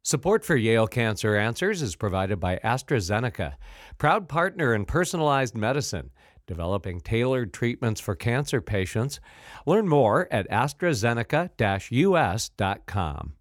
Support for Yale Cancer Answers is provided by AstraZeneca, proud partner in personalized medicine, developing tailored treatments for cancer patients. Learn more at AstraZeneca-US.com.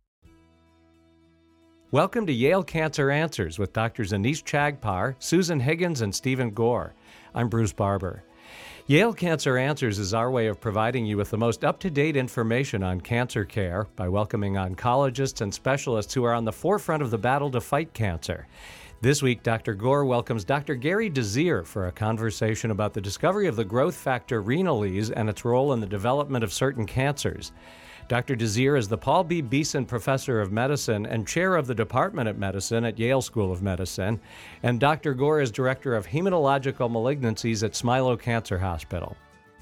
Welcome to Yale Cancer Answers with Drs. Anish Chagpar, Susan Higgins, and Stephen Gore. I'm Bruce Barber. Yale Cancer Answers is our way of providing you with the most up-to-date information on cancer care by welcoming oncologists and specialists who are on the forefront of the battle to fight cancer. This week, Dr. Gore welcomes Dr. Gary Desir for a conversation about the discovery of the growth factor renalase and its role in the development of certain cancers. Dr. Desir is the Paul B. Beeson Professor of Medicine and Chair of the Department of Medicine at Yale School of Medicine, and Dr. Gore is Director of Hematological Malignancies at Smilow Cancer Hospital.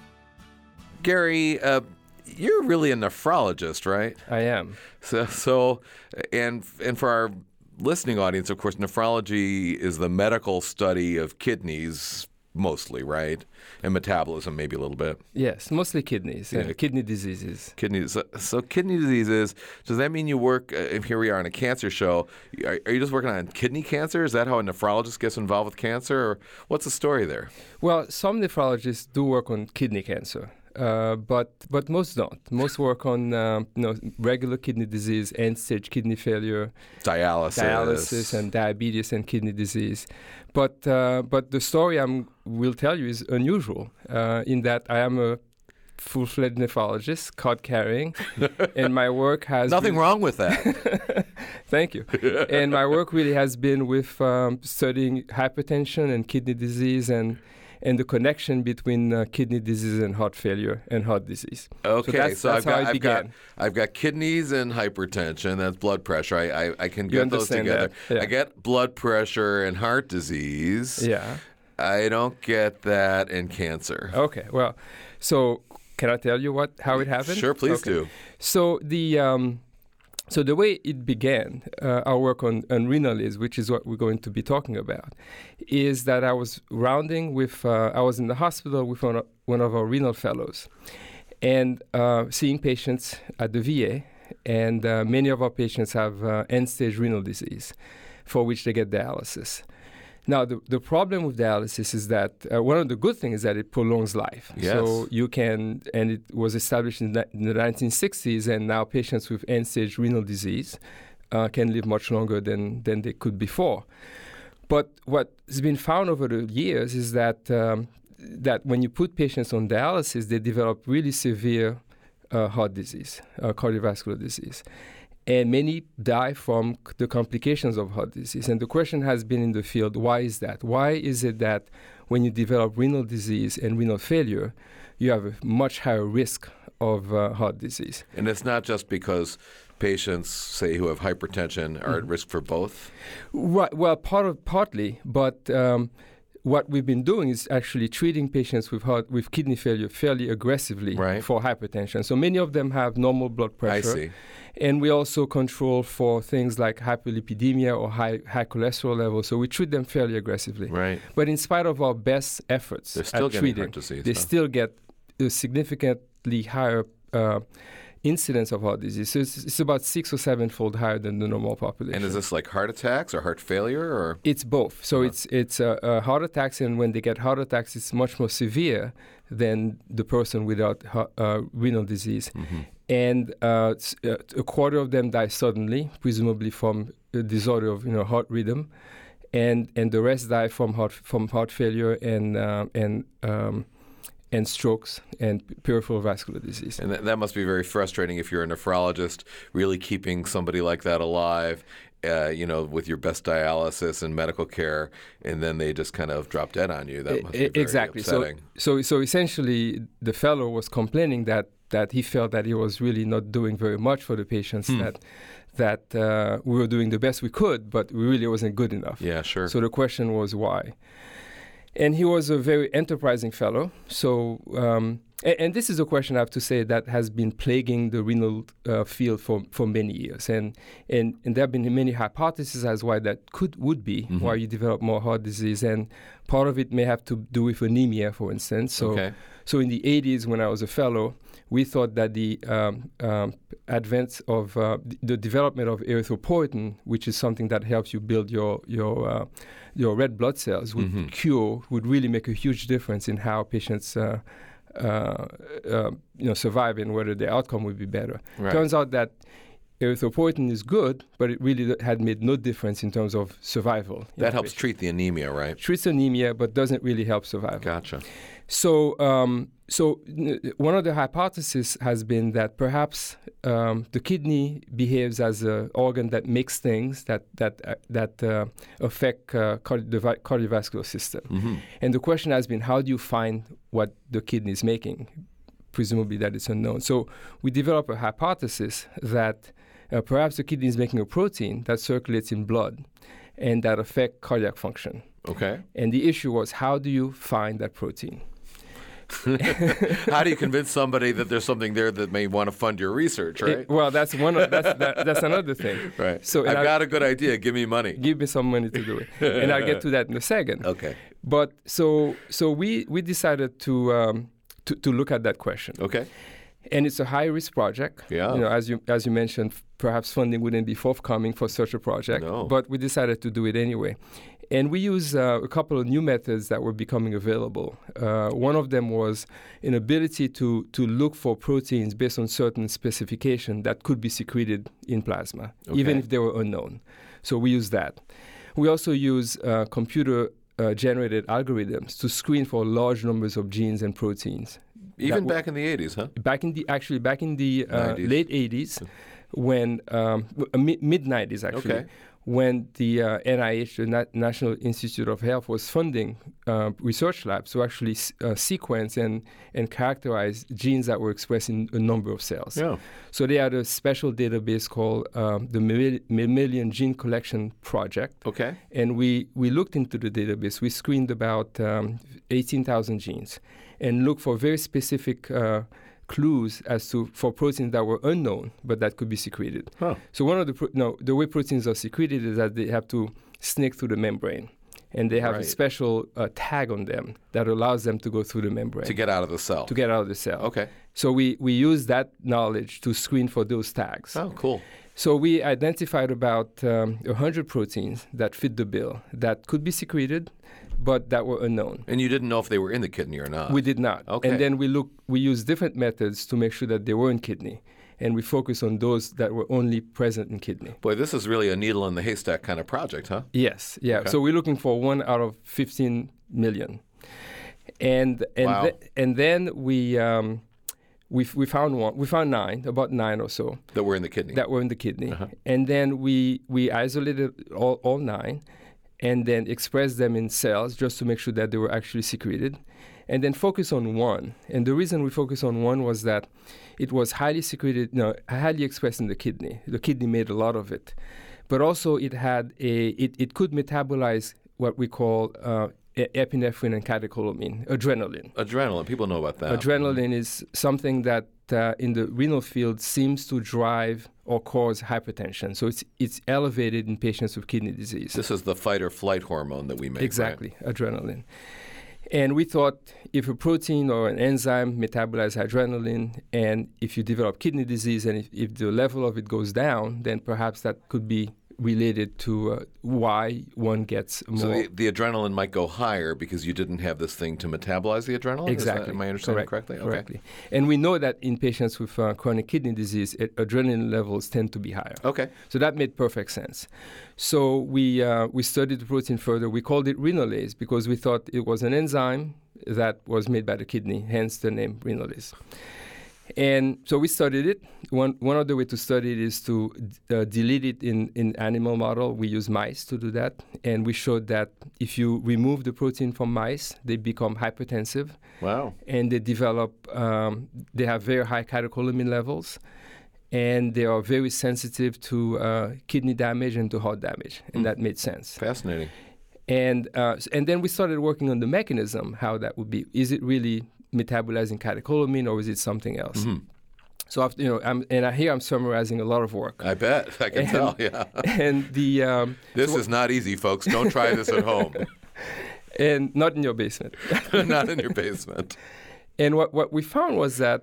Gary, you're really a nephrologist, right? I am. So, and for our listening audience, of course, nephrology is the medical study of kidneys mostly, right? And metabolism maybe a little bit. Yes, mostly kidneys, kidney diseases. Kidneys. So kidney diseases, does that mean you work, here we are on a cancer show, are you just working on kidney cancer? Is that how a nephrologist gets involved with cancer? Or what's the story there? Well, some nephrologists do work on kidney cancer. But most don't. Most work on regular kidney disease, end-stage kidney failure, dialysis, and diabetes and kidney disease. But the story I will tell you is unusual in that I am a full-fledged nephrologist, card-carrying, and my work has nothing wrong with that. Thank you. And my work really has been with studying hypertension and kidney disease and the connection between kidney disease and heart failure and heart disease. Okay, so that's how it began. I've got kidneys and hypertension. That's blood pressure. I can get those together. Yeah. I get blood pressure and heart disease. Yeah. I don't get that in cancer. Okay. Well, so can I tell you how it happened? Sure, please do. So the way it began, our work on renalase, which is what we're going to be talking about, is that I was rounding with, I was in the hospital with one of our renal fellows and seeing patients at the VA, and many of our patients have end-stage renal disease for which they get dialysis. Now, the problem with dialysis is that one of the good things is that it prolongs life. Yes. So you can, and it was established in the 1960s, and now patients with end-stage renal disease can live much longer than they could before. But what's been found over the years is that that when you put patients on dialysis, they develop really severe heart disease, cardiovascular disease. And many die from the complications of heart disease. And the question has been in the field, why is that? Why is it that when you develop renal disease and renal failure, you have a much higher risk of heart disease? And it's not just because patients, say, who have hypertension are at risk for both? Right. Well, partly, but what we've been doing is actually treating patients with kidney failure fairly aggressively for hypertension. So many of them have normal blood pressure. I see. And we also control for things like hyperlipidemia or high cholesterol levels. So we treat them fairly aggressively. Right. But in spite of our best efforts at treating, heart disease, they still get a significantly higher incidence of heart disease. So it's about 6 or 7-fold higher than the normal population. And is this like heart attacks or heart failure? Or it's both. So it's heart attacks, and when they get heart attacks, it's much more severe than the person without renal disease. Mm-hmm. And a quarter of them die suddenly, presumably from a disorder of heart rhythm, and the rest die from heart failure and strokes and peripheral vascular disease. And that must be very frustrating if you're a nephrologist, really keeping somebody like that alive, with your best dialysis and medical care, and then they just kind of drop dead on you. That must be very upsetting. So essentially, the fellow was complaining that he felt that he was really not doing very much for the patients, that we were doing the best we could, but we really wasn't good enough. Yeah, sure. So the question was why. And he was a very enterprising fellow. So And this is a question, I have to say, that has been plaguing the renal field for many years. And there have been many hypotheses as why that would be why you develop more heart disease. And part of it may have to do with anemia, for instance. So in the 80s, when I was a fellow, we thought that the advent of the development of erythropoietin, which is something that helps you build your red blood cells, would really make a huge difference in how patients survive and whether the outcome would be better. Right. Turns out that erythropoietin is good, but it really had made no difference in terms of survival. That helps treat the anemia, right? Treats anemia, but doesn't really help survival. Gotcha. So one of the hypotheses has been that perhaps the kidney behaves as an organ that makes things that affect the cardiovascular system. And the question has been, how do you find what the kidney is making? Presumably that it's unknown. So we developed a hypothesis that perhaps the kidney is making a protein that circulates in blood and that affects cardiac function. Okay. And the issue was, how do you find that protein? How do you convince somebody that there's something there that may want to fund your research, right? That's another thing. Right. So I've got a good idea. Give me money. Give me some money to do it, and I'll get to that in a second. Okay. But so we decided to look at that question. Okay. And it's a high-risk project. Yeah. As you mentioned, perhaps funding wouldn't be forthcoming for such a project. No. But we decided to do it anyway. And we use a couple of new methods that were becoming available. One of them was an ability to look for proteins based on certain specification that could be secreted in plasma, even if they were unknown. So we use that. We also use computer-generated algorithms to screen for large numbers of genes and proteins. Even back in the 80s, huh? Back in the late 80s, when mid-90s actually. Okay. When the NIH, the National Institute of Health, was funding research labs to actually sequence and characterize genes that were expressed in a number of cells. Yeah. So they had a special database called the Mammalian Gene Collection Project. Okay. And we looked into the database. We screened about 18,000 genes and looked for very specific clues for proteins that were unknown but that could be secreted. Huh. So one of the way proteins are secreted is that they have to sneak through the membrane, and they have a special tag on them that allows them to go through the membrane to get out of the cell. Okay. So we use that knowledge to screen for those tags. Oh, cool. So we identified about 100 proteins that fit the bill that could be secreted, but that were unknown. And you didn't know if they were in the kidney or not? We did not. Okay. And then we used different methods to make sure that they were in kidney. And we focused on those that were only present in kidney. We this is really a needle in the haystack kind of project, huh? Yes. Yeah. Okay. So we're looking for 1 out of 15 million. And wow. Then we found one. We found 9, about 9 or so. That were in the kidney. Uh-huh. And then we isolated all 9 and then expressed them in cells just to make sure that they were actually secreted, and then focus on one. And the reason we focused on one was that it was highly expressed in the kidney. The kidney made a lot of it. But also it could metabolize what we call epinephrine and catecholamine, adrenaline. Adrenaline, people know about that. Adrenaline is something that in the renal field seems to drive or cause hypertension. So it's elevated in patients with kidney disease. This is the fight or flight hormone that we make. Exactly, right? Adrenaline. And we thought if a protein or an enzyme metabolizes adrenaline, and if you develop kidney disease and if the level of it goes down, then perhaps that could be related to why one gets more. So the adrenaline might go higher because you didn't have this thing to metabolize the adrenaline? Exactly. Am I understanding correctly? Okay. Correctly. And we know that in patients with chronic kidney disease, adrenaline levels tend to be higher. Okay. So that made perfect sense. So we studied the protein further. We called it renalase because we thought it was an enzyme that was made by the kidney, hence the name renalase. And so we studied it. One of the ways to study it is to delete it in animal model. We use mice to do that. And we showed that if you remove the protein from mice, they become hypertensive. Wow. And they develop, they have very high catecholamine levels. And they are very sensitive to kidney damage and to heart damage. And that made sense. Fascinating. And then we started working on the mechanism, how that would be. Is it really metabolizing catecholamine, or is it something else? Mm-hmm. So after, I'm summarizing a lot of work. I bet. I can tell, yeah. And this is not easy, folks. Don't try this at home. And not in your basement. Not in your basement. And what we found was that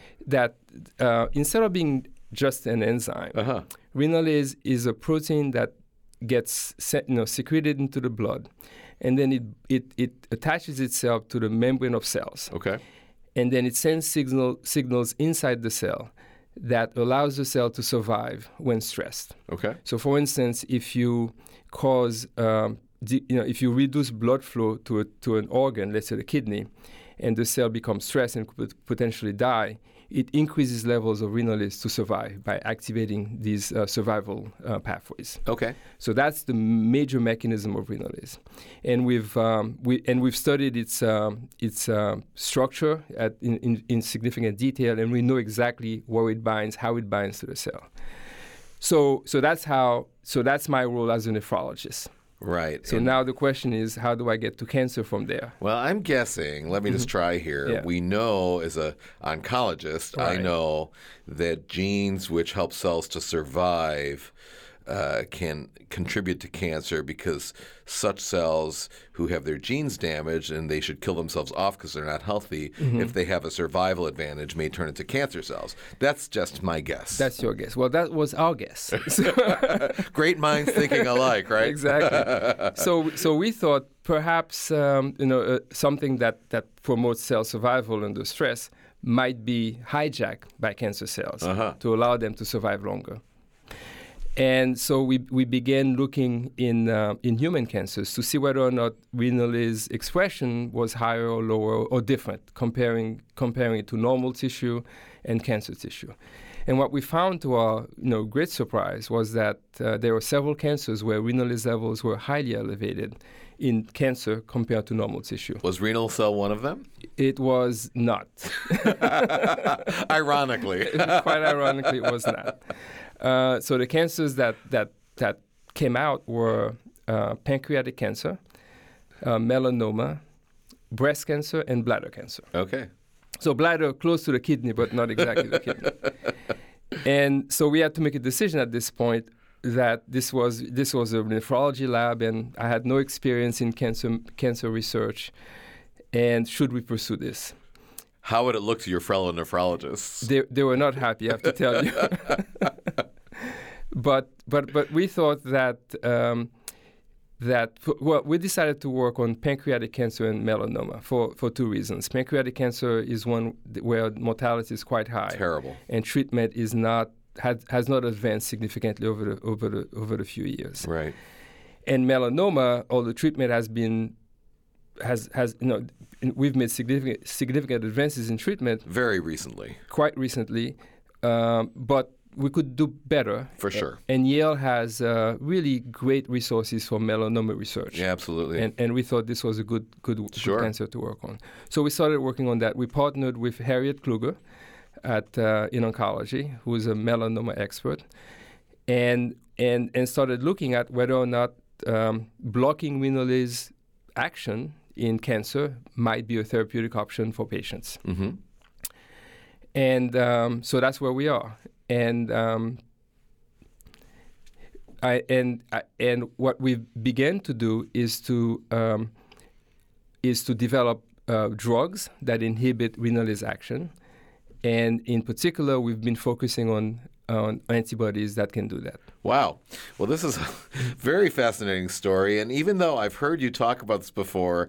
instead of being just an enzyme, renalase is a protein that gets secreted into the blood, and then it attaches itself to the membrane of cells. Okay. And then it sends signals inside the cell that allows the cell to survive when stressed. Okay. So, for instance, if you cause, if you reduce blood flow to an organ, let's say the kidney, and the cell becomes stressed and could potentially die, it increases levels of renalase to survive by activating these survival pathways. Okay. So that's the major mechanism of renalase, and we've studied its structure in significant detail, and we know exactly where it binds, how it binds to the cell. So that's my role as a nephrologist. Right. So now the question is, how do I get to cancer from there? Well, I'm guessing, let me just try here. Yeah. We know as an oncologist, Right. I know that genes which help cells to survive can contribute to cancer because such cells who have their genes damaged and they should kill themselves off because they're not healthy, if they have a survival advantage, may turn into cancer cells. That's just my guess. That's your guess. Well, that was our guess. Great minds thinking alike, right? Exactly. So we thought perhaps something that promotes cell survival under stress might be hijacked by cancer cells to allow them to survive longer. And so we began looking in human cancers to see whether or not renalase expression was higher or lower or different, comparing it to normal tissue and cancer tissue. And what we found, to our great surprise, was that there were several cancers where renalase levels were highly elevated in cancer compared to normal tissue. Was renal cell one of them? It was not. Ironically. Quite ironically, it was not. So the cancers that came out were pancreatic cancer, melanoma, breast cancer, and bladder cancer. Okay. So bladder close to the kidney, but not exactly the kidney. And so we had to make a decision at this point that this was a nephrology lab, and I had no experience in cancer research. And should we pursue this? How would it look to your fellow nephrologists? They were not happy, I have to tell you. But we thought that we decided to work on pancreatic cancer and melanoma for two reasons. Pancreatic cancer is one where mortality is quite high. Terrible. And treatment has not advanced significantly over the few years. Right. And melanoma, although treatment we've made significant advances in treatment. Very recently. Quite recently, but we could do better. For sure. And Yale has really great resources for melanoma research. Yeah, absolutely. And we thought this was a good cancer to work on. So we started working on that. We partnered with Harriet Kluger in oncology, who is a melanoma expert, and started looking at whether or not blocking renalase action in cancer might be a therapeutic option for patients. Mm-hmm. And so that's where we are. And what we began to do is to develop drugs that inhibit renalase action, and in particular, we've been focusing on antibodies that can do that. Wow. Well, this is a very fascinating story, and even though I've heard you talk about this before,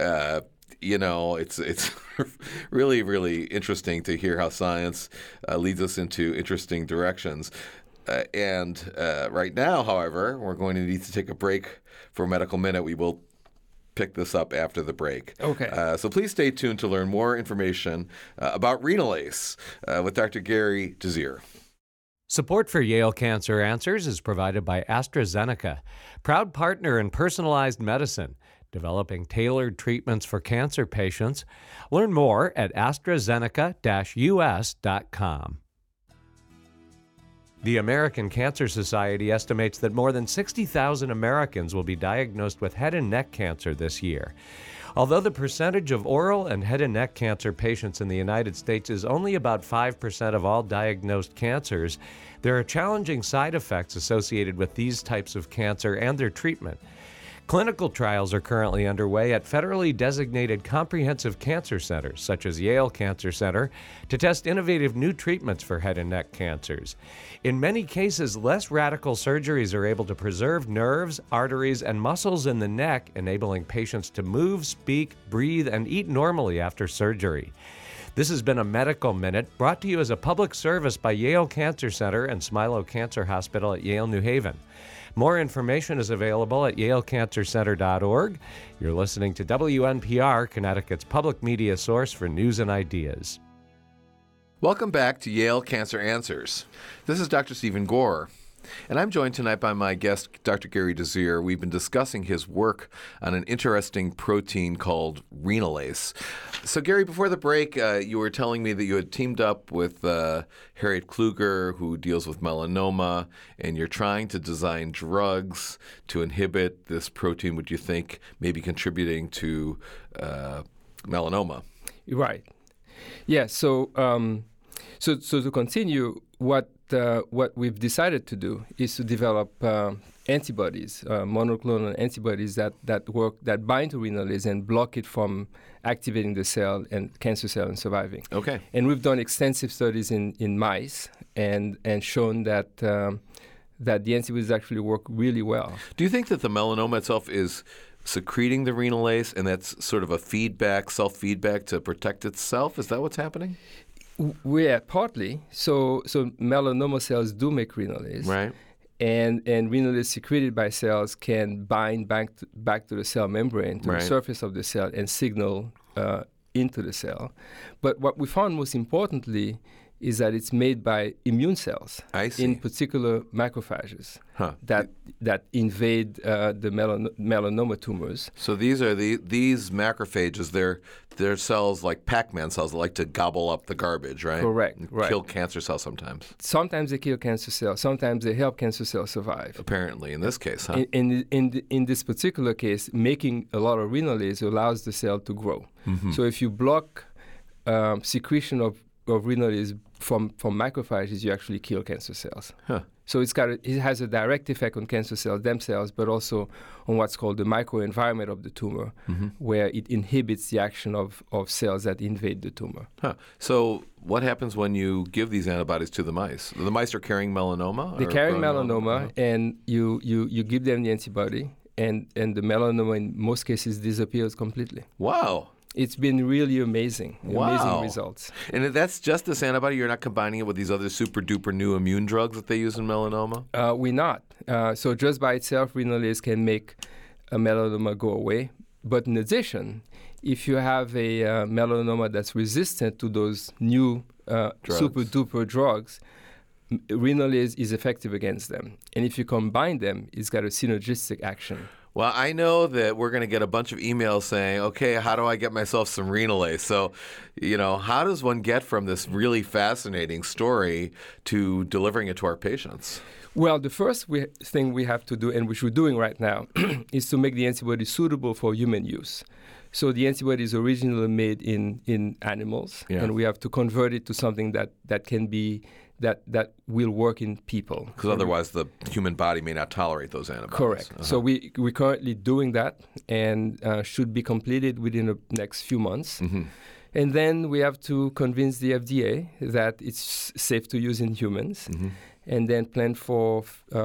it's really, really interesting to hear how science leads us into interesting directions. And right now, however, we're going to need to take a break for a medical minute. We will pick this up after the break. Okay. So please stay tuned to learn more information about renalase with Dr. Gary Desir. Support for Yale Cancer Answers is provided by AstraZeneca, proud partner in personalized medicine, developing tailored treatments for cancer patients. Learn more at AstraZeneca-US.com. The American Cancer Society estimates that more than 60,000 Americans will be diagnosed with head and neck cancer this year. Although the percentage of oral and head and neck cancer patients in the United States is only about 5% of all diagnosed cancers, there are challenging side effects associated with these types of cancer and their treatment. Clinical trials are currently underway at federally designated comprehensive cancer centers, such as Yale Cancer Center, to test innovative new treatments for head and neck cancers. In many cases, less radical surgeries are able to preserve nerves, arteries, and muscles in the neck, enabling patients to move, speak, breathe, and eat normally after surgery. This has been a Medical Minute, brought to you as a public service by Yale Cancer Center and Smilow Cancer Hospital at Yale, New Haven. More information is available at yalecancercenter.org. You're listening to WNPR, Connecticut's public media source for news and ideas. Welcome back to Yale Cancer Answers. This is Dr. Stephen Gore, and I'm joined tonight by my guest, Dr. Gary Desir. We've been discussing his work on an interesting protein called renalase. So, Gary, before the break, you were telling me that you had teamed up with Harriet Kluger, who deals with melanoma, and you're trying to design drugs to inhibit this protein, which you think may be contributing to melanoma. Right. Yeah. So to continue, what we've decided to do is to develop antibodies, monoclonal antibodies that bind to renalase and block it from activating the cell and cancer cell and surviving. Okay. And we've done extensive studies in mice and shown that the antibodies actually work really well. Do you think that the melanoma itself is secreting the renalase, and that's sort of a self-feedback to protect itself? Is that what's happening? Yeah, partly. So melanoma cells do make renalase. Right. And renalase secreted by cells can bind back to the cell membrane, to the surface of the cell, and signal into the cell. But what we found most importantly is that it's made by immune cells, in particular macrophages, that invade the melanoma tumors. So these are these macrophages. They're cells like Pac-Man cells that like to gobble up the garbage, right? Correct. And kill cancer cells sometimes. Sometimes they kill cancer cells. Sometimes they help cancer cells survive. Apparently, in this case, huh? In this particular case, making a lot of renalase allows the cell to grow. Mm-hmm. So if you block secretion of renalase from macrophages, you actually kill cancer cells. Huh. So it has a direct effect on cancer cells themselves, but also on what's called the microenvironment of the tumor, where it inhibits the action of cells that invade the tumor. Huh. So what happens when you give these antibodies to the mice? The mice are carrying melanoma? They're carrying melanoma, and you give them the antibody, and the melanoma in most cases disappears completely. Wow. It's been really amazing. Amazing results. And that's just this antibody? You're not combining it with these other super-duper new immune drugs that they use in melanoma? We're not. So just by itself, renalase can make a melanoma go away. But in addition, if you have a melanoma that's resistant to those new super-duper drugs, renalase is effective against them. And if you combine them, it's got a synergistic action. Well, I know that we're going to get a bunch of emails saying, okay, how do I get myself some renalase? So, how does one get from this really fascinating story to delivering it to our patients? Well, the first thing we have to do, and which we're doing right now, is to make the antibody suitable for human use. So the antibody is originally made in animals, and we have to convert it to something that can be that will work in people. Because otherwise the human body may not tolerate those antibodies. Correct. So we're currently doing that, and should be completed within the next few months. Mm-hmm. And then we have to convince the FDA that it's safe to use in humans, and then plan for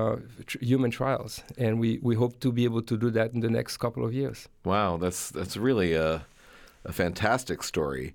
human trials. And we hope to be able to do that in the next couple of years. Wow, that's really a fantastic story.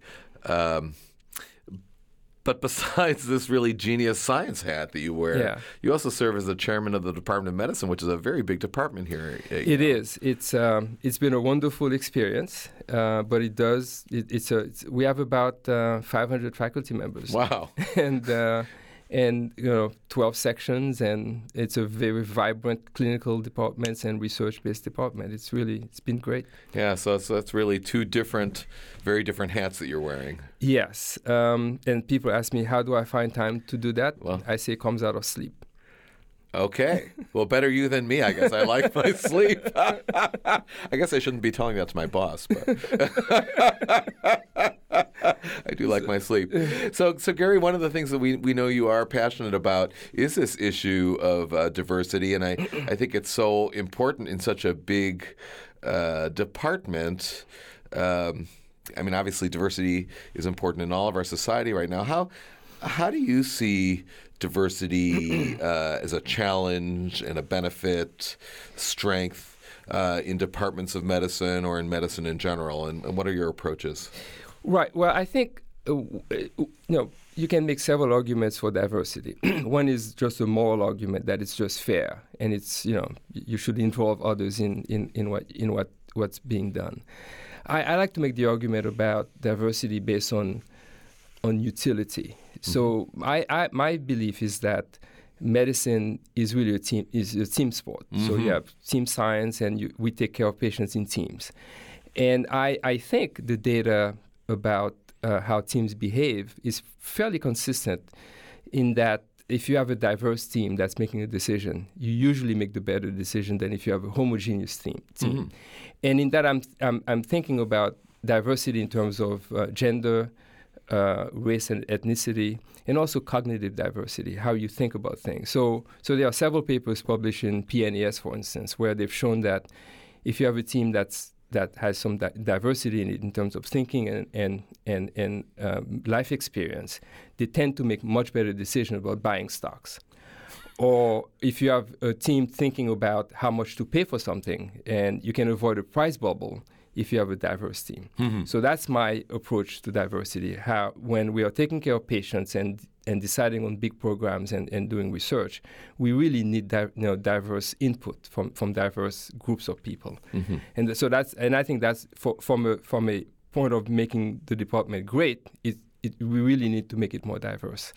But besides this really genius science hat that you wear, you also serve as the chairman of the Department of Medicine, which is a very big department here. It is. It's been a wonderful experience, but we have about 500 faculty members. Wow. and 12 sections, and it's a very vibrant clinical department and research-based department. It's been great. Yeah, so that's really two very different hats that you're wearing. Yes, and people ask me, how do I find time to do that? Well, I say it comes out of sleep. Okay. Well, better you than me, I guess. I like my sleep. I guess I shouldn't be telling that to my boss, but I do like my sleep. So Gary, one of the things that we know you are passionate about is this issue of diversity, and I think it's so important in such a big department. I mean, obviously, diversity is important in all of our society right now. How do you see diversity as a challenge and a benefit, strength in departments of medicine or in medicine in general? And what are your approaches? Right. Well, I think you can make several arguments for diversity. One is just a moral argument that it's just fair, and it's you should involve others in what's being done. I like to make the argument about diversity based on utility. So my belief is that medicine is really a team sport. Mm-hmm. So you have team science, and we take care of patients in teams. And I think the data about how teams behave is fairly consistent in that if you have a diverse team that's making a decision, you usually make the better decision than if you have a homogeneous team. Mm-hmm. And in that, I'm thinking about diversity in terms of gender, race and ethnicity, and also cognitive diversity, how you think about things. So there are several papers published in PNAS, for instance, where they've shown that if you have a team that has some diversity in it in terms of thinking and life experience, they tend to make much better decisions about buying stocks. Or if you have a team thinking about how much to pay for something, and you can avoid a price bubble if you have a diverse team. Mm-hmm. So that's my approach to diversity. How when we are taking care of patients and deciding on big programs and doing research, we really need diverse input from diverse groups of people. Mm-hmm. And I think that's from a point of making the department great. We really need to make it more diverse.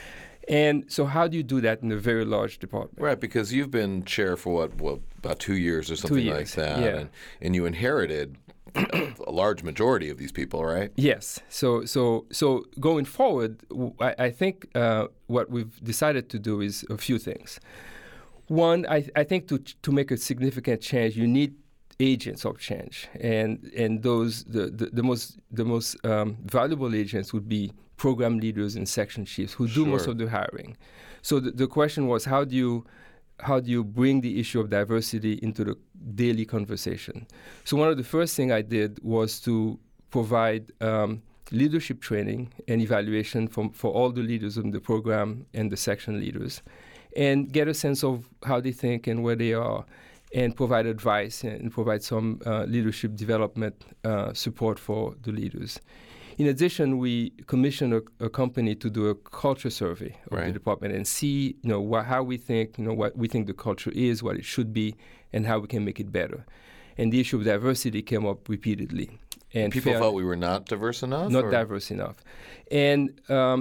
And so how do you do that in a very large department? Right, because you've been chair for about 2 years or something like that, yeah. and you inherited a large majority of these people, right? Yes. So going forward, I think what we've decided to do is a few things. One, I think to make a significant change, you need agents of change, and those the most valuable agents would be program leaders and section chiefs who do most of the hiring. So the question was, how do you bring the issue of diversity into the daily conversation? So one of the first things I did was to provide leadership training and evaluation for all the leaders in the program and the section leaders, and get a sense of how they think and where they are, and provide advice and provide some leadership development support for the leaders. In addition, we commissioned a company to do a culture survey of the department and see, how we think, what we think the culture is, what it should be, and how we can make it better. And the issue of diversity came up repeatedly. And people felt we were not diverse enough? Not diverse enough. And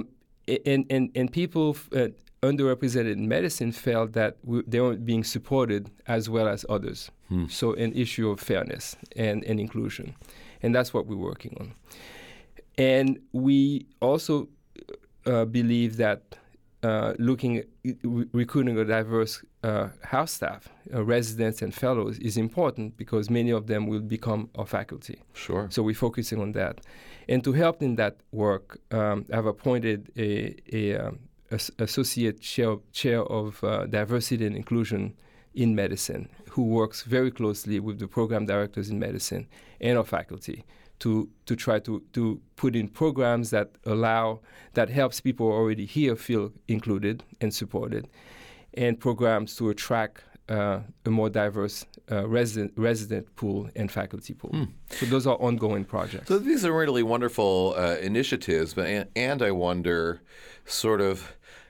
people underrepresented in medicine felt that they weren't being supported as well as others. So an issue of fairness and inclusion. And that's what we're working on. And we also believe that looking at recruiting a diverse house staff, residents and fellows, is important because many of them will become our faculty. Sure. So we're focusing on that. And to help in that work, I've appointed a associate chair of diversity and inclusion in medicine, who works very closely with the program directors in medicine and our faculty to try to put in programs that helps people already here feel included and supported, and programs to attract a more diverse resident pool and faculty pool. So those are ongoing projects. So these are really wonderful initiatives, and I wonder sort of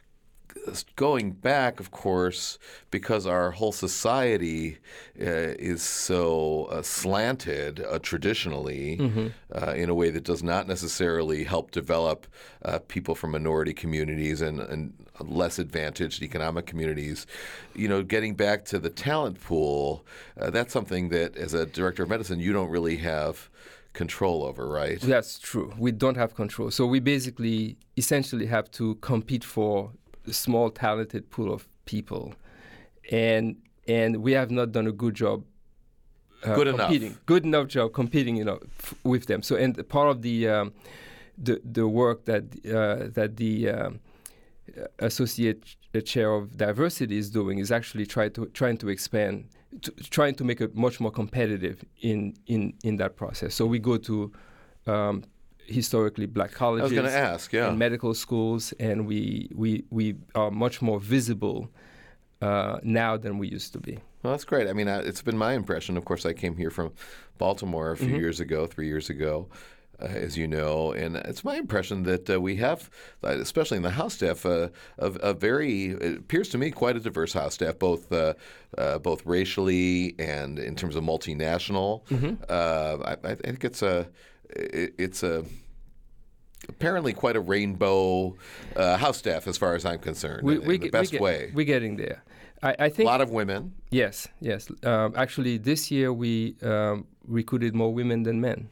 going back, of course, because our whole society is so slanted traditionally in a way that does not necessarily help develop people from minority communities and less advantaged economic communities. Getting back to the talent pool, that's something that, as a director of medicine, you don't really have control over, right? That's true. We don't have control. So we basically essentially have to compete for a small, talented pool of people. And we have not done a good job competing. Good enough job competing, with them. So, and part of the work that the associate chair of diversity is doing is actually trying to expand, trying to make it much more competitive in that process. So we go to historically black colleges. I was going to ask, yeah. And medical schools, and we are much more visible now than we used to be. Well, that's great. I mean, it's been my impression. Of course, I came here from Baltimore a few years ago, 3 years ago, as you know, and it's my impression that we have, especially in the House staff, a very, it appears to me, quite a diverse House staff, both racially and in terms of multinational. I think it's apparently quite a rainbow House staff, as far as I'm concerned, in the best way. We're getting there. I think a lot of women. Yes. Actually, this year we recruited more women than men.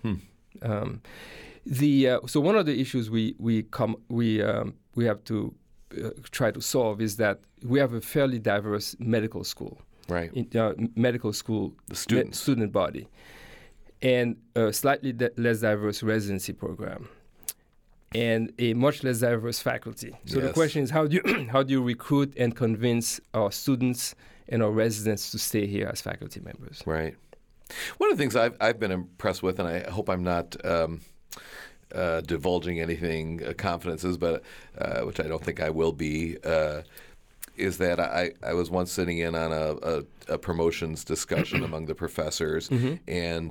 So one of the issues we have to try to solve is that we have a fairly diverse medical school. Right. Medical school, the student body, and a slightly less diverse residency program, and a much less diverse faculty. So the question is, how do you recruit and convince our students and our residents to stay here as faculty members? Right. One of the things I've been impressed with, and I hope I'm not divulging anything confidences, but which I don't think I will be, is that I was once sitting in on a promotions discussion among the professors, and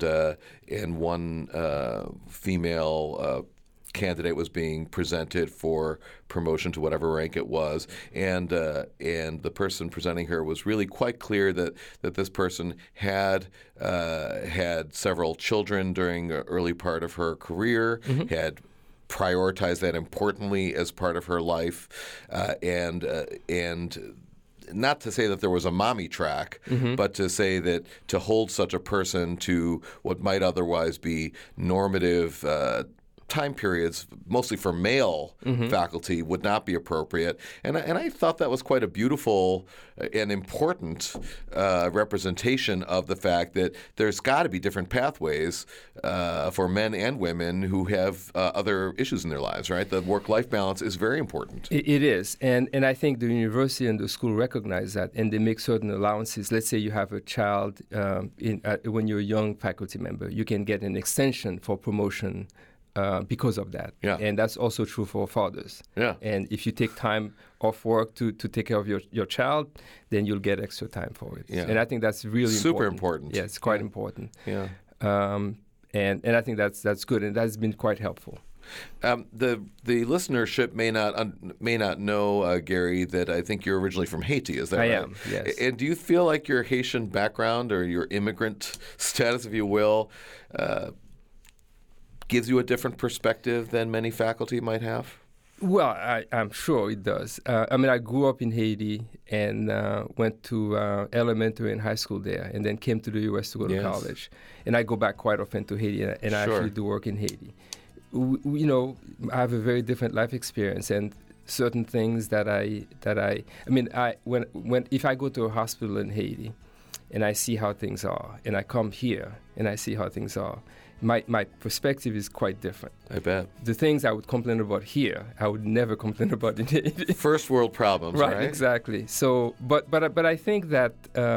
one female candidate was being presented for promotion to whatever rank it was, and the person presenting her was really quite clear that this person had several children during the early part of her career, had prioritized that importantly as part of her life, and not to say that there was a mommy track, but to say that to hold such a person to what might otherwise be normative time periods, mostly for male faculty, would not be appropriate. And I thought that was quite a beautiful and important representation of the fact that there's got to be different pathways for men and women who have other issues in their lives, right? The work-life balance is very important. It is. And I think the university and the school recognize that, and they make certain allowances. Let's say you have a child when you're a young faculty member, you can get an extension for promotion because of that. Yeah. And that's also true for fathers. Yeah. And if you take time off work to take care of your child, then you'll get extra time for it. Yeah. And I think that's really super important. Yeah, it's quite important. Yeah. And I think that's good, and that's been quite helpful. The listenership may not know, Gary, that I think you're originally from Haiti. Is that right? I am, yes. And do you feel like your Haitian background or your immigrant status, if you will, gives you a different perspective than many faculty might have? Well, I'm sure it does. I grew up in Haiti and went to elementary and high school there, and then came to the U.S. to go to college. And I go back quite often to Haiti, and I actually do work in Haiti. I have a very different life experience, and certain things if I go to a hospital in Haiti, and I see how things are, and I come here and I see how things are, my perspective is quite different. I bet. The things I would complain about here, I would never complain about in Haiti. First world problems, right? Exactly. So, but I think that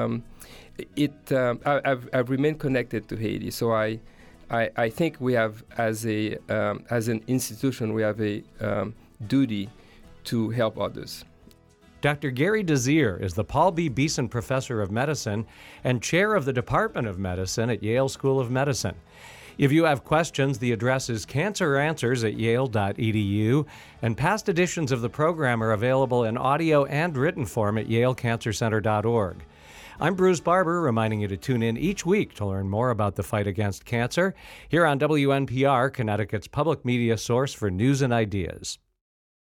I've remained connected to Haiti. So I think we have, as an institution, we have a duty to help others. Dr. Gary Desir is the Paul B. Beeson Professor of Medicine and Chair of the Department of Medicine at Yale School of Medicine. If you have questions, the address is canceranswers@yale.edu, and past editions of the program are available in audio and written form at yalecancercenter.org. I'm Bruce Barber, reminding you to tune in each week to learn more about the fight against cancer here on WNPR, Connecticut's public media source for news and ideas.